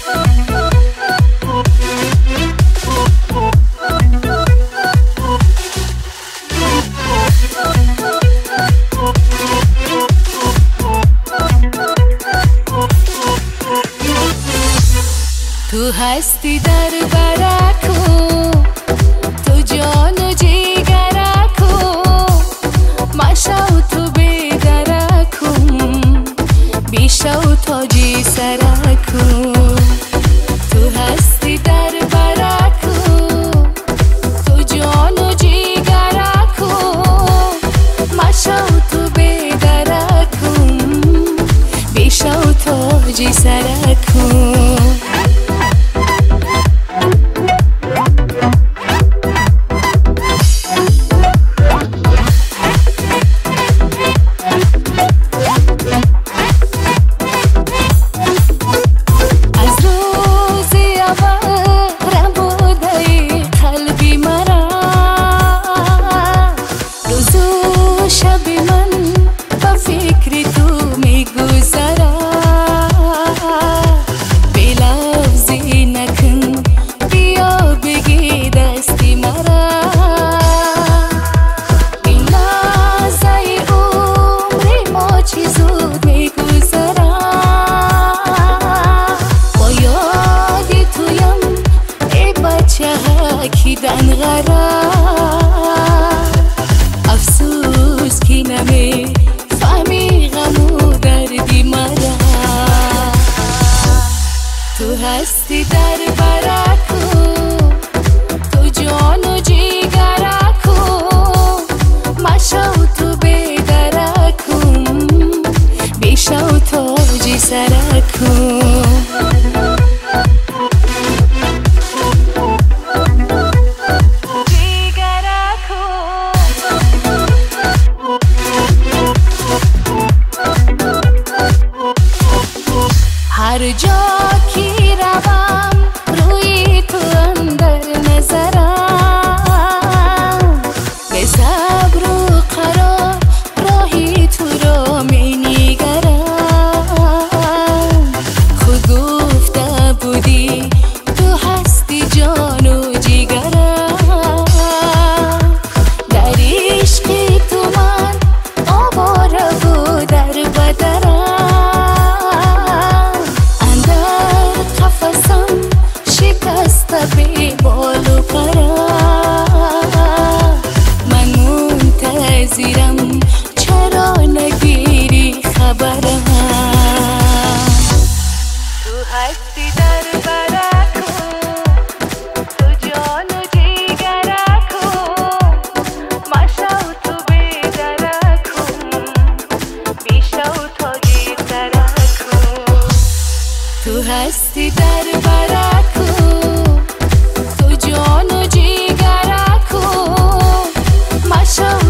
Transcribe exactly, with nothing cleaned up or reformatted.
تو هستی در برکو، تو جان و جیگرکو، مشو تو بیدرکم، بیشو تاجی سرکو. تو هستی در برکو، تو جان و جیگرکو، مشو تو بیدرکم، بیشو تاجی سرکو. کیدن غرار افسوس کی نمی فهمی غمو دردی مرا. تو هستی در برکو، تو جان و جیگرکو، مشو تو بیدرکم، بیشو تاجی سرکو. هر جا کی روم روی تو اندر نظرم، به صبر و قرار راهی تو را می نگرم. خود گفته بودی تو هستی جان و جیگرم، در عشق تو من آواره و در بدرم. بی بال و پرم من منتظرم، چرا نگیری خبرم. تو هستی در برکو، تو جان و جیگرکو، مشو تو بیدرکم، بیشو تاجی سرکو. تو هستی در برکو، جان و جیگرکو، مشو